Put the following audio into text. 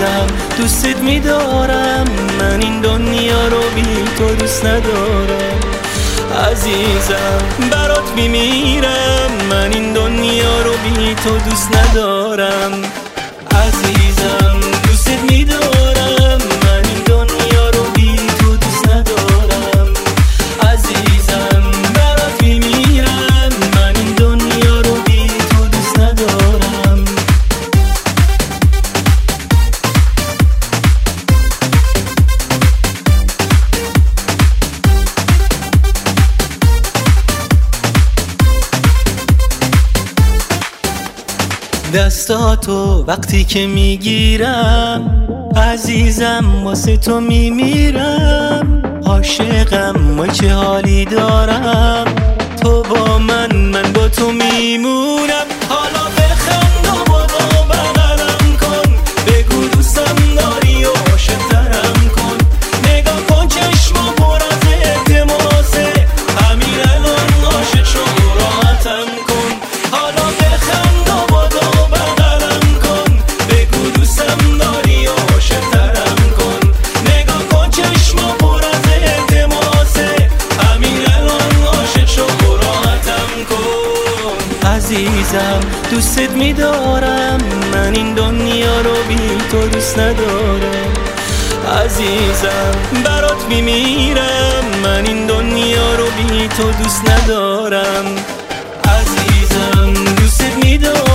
عزیزم دوستت میدارم، من این دنیا رو بی تو دوست ندارم. عزیزم برات میمیرم، من این دنیا رو بی تو دوست ندارم. عزیزم دوستت میدارم، من این دنیا رو بی تو دوست ندارم. عزیزم برات میمیرم، من این دنیا رو بی تو دوست ندارم. دستاتو وقتی که میگیرم عزیزم واسه تو میمیرم. عاشقم و چه حالی دارم، تو با من با تو میمونم. حالا بخند و بادو بغلم کن، بگو دوستم داری و عاشق‌ترم کن. نگاه کن چشما پر از التماسه، همین الان عاشق شو راحتم کن. حالا بخند و بادو بغلم کن، بگو دوستم داری و عاشق‌ترم کن. نگاه کن چشما پر از التماسه، همین الان عاشق شو راحتم کن. عزیزم دوستت میدارم، من این دنیا رو بی تو دوست ندارم. عزیزم برات میمیرم، من این دنیا رو بی تو دوست ندارم. عزیزم دوستت میدارم.